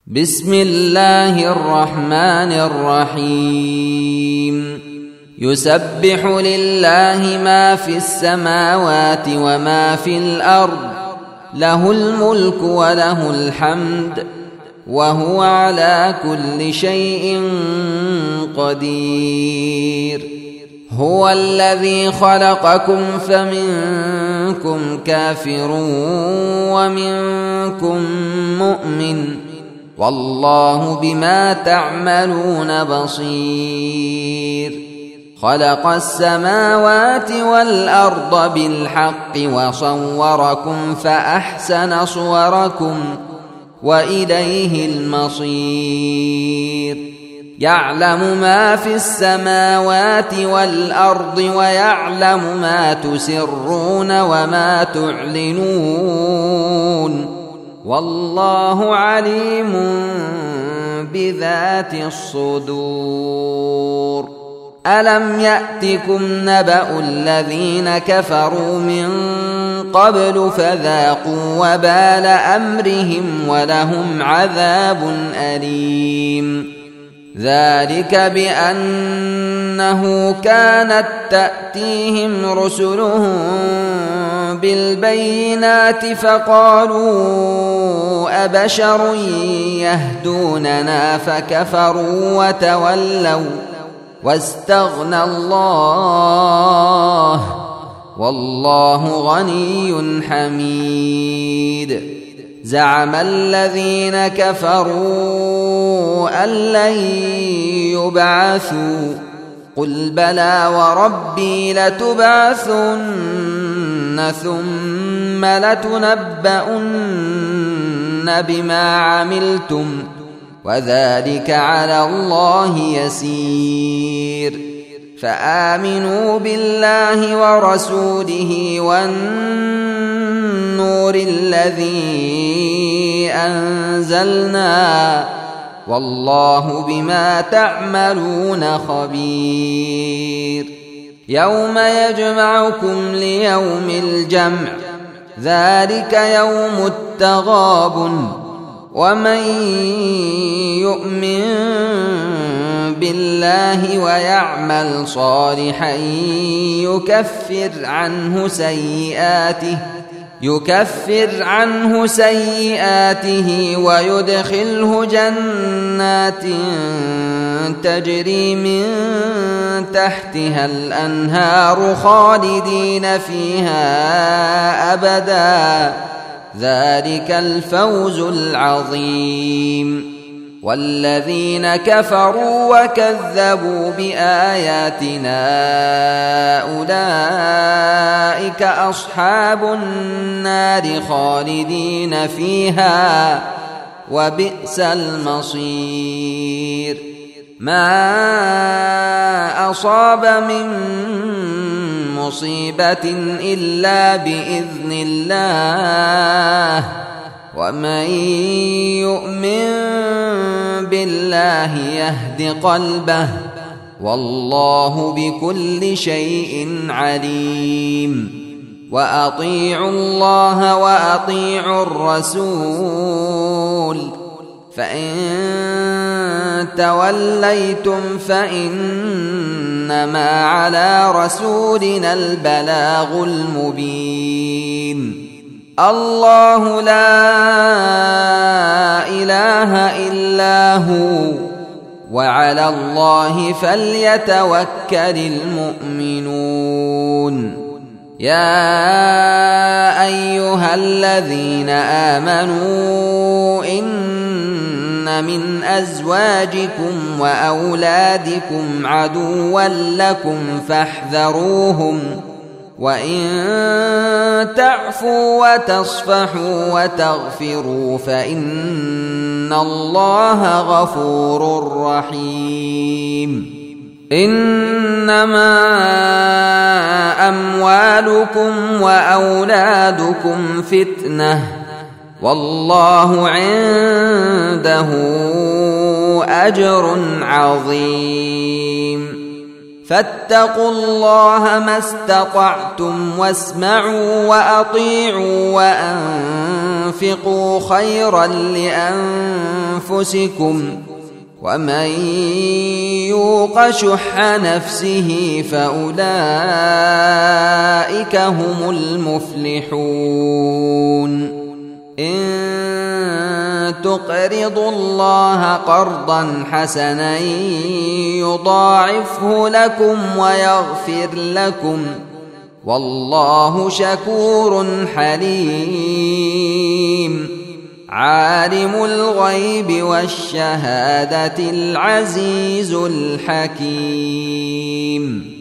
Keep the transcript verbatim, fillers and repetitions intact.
بسم الله الرحمن الرحيم يسبح لله ما في السماوات وما في الأرض له الملك وله الحمد وهو على كل شيء قدير. هو الذي خلقكم فمنكم كافر ومنكم مؤمن والله بما تعملون بصير. خلق السماوات والأرض بالحق وصوركم فأحسن صوركم وإليه المصير. يعلم ما في السماوات والأرض ويعلم ما تسرون وما تعلنون والله عليم بذات الصدور. ألم يأتكم نبأ الذين كفروا من قبل فذاقوا وبال أمرهم ولهم عذاب أليم. ذلك بأنه كانت تأتيهم رسلهم بالبينات فقالوا أبشر يهدوننا فكفروا وتولوا واستغنى الله والله غني حميد. زعم الذين كفروا أن لن يبعثوا قل بلى وربي لتبعثن ثم لتنبؤن بما عملتم وذلك على الله يسير. فآمنوا بالله ورسوله والنور الذي أنزلنا والله بما تعملون خبير. يوم يجمعكم ليوم الجمع ذلك يوم التغابن ومن يؤمن بالله ويعمل صالحا يكفر عنه سيئاته يكفر عنه سيئاته ويدخله جنات تجري من تحتها الأنهار خالدين فيها أبدا ذلك الفوز العظيم. والذين كفروا وكذبوا بآياتنا أولئك أصحاب النار خالدين فيها وبئس المصير. ما أصاب من مصيبة إلا بإذن الله ومن يؤمن بالله يهد قلبه والله بكل شيء عليم. وأطيعوا الله وأطيعوا الرسول فإن توليتم فإنما على رسولنا البلاغ المبين. الله لا إله إلا هو وعلى الله فليتوكل المؤمنون. يا أيها الذين آمنوا إن من أزواجكم وأولادكم عدوا لكم فاحذروهم وإن تعفوا وتصفحوا وتغفروا فإن الله غفور رحيم. إنما أموالكم وأولادكم فتنة والله عنده أجر عظيم. فاتقوا الله ما استطعتم واسمعوا وأطيعوا وأنفقوا خيرا أنفسكم ومن يوق شح نفسه فأولئك هم المفلحون إن تقرضوا الله قرضا حسنا يضاعفه لكم ويغفر لكم والله شكور حليم عالم الغيب والشهادة العزيز الحكيم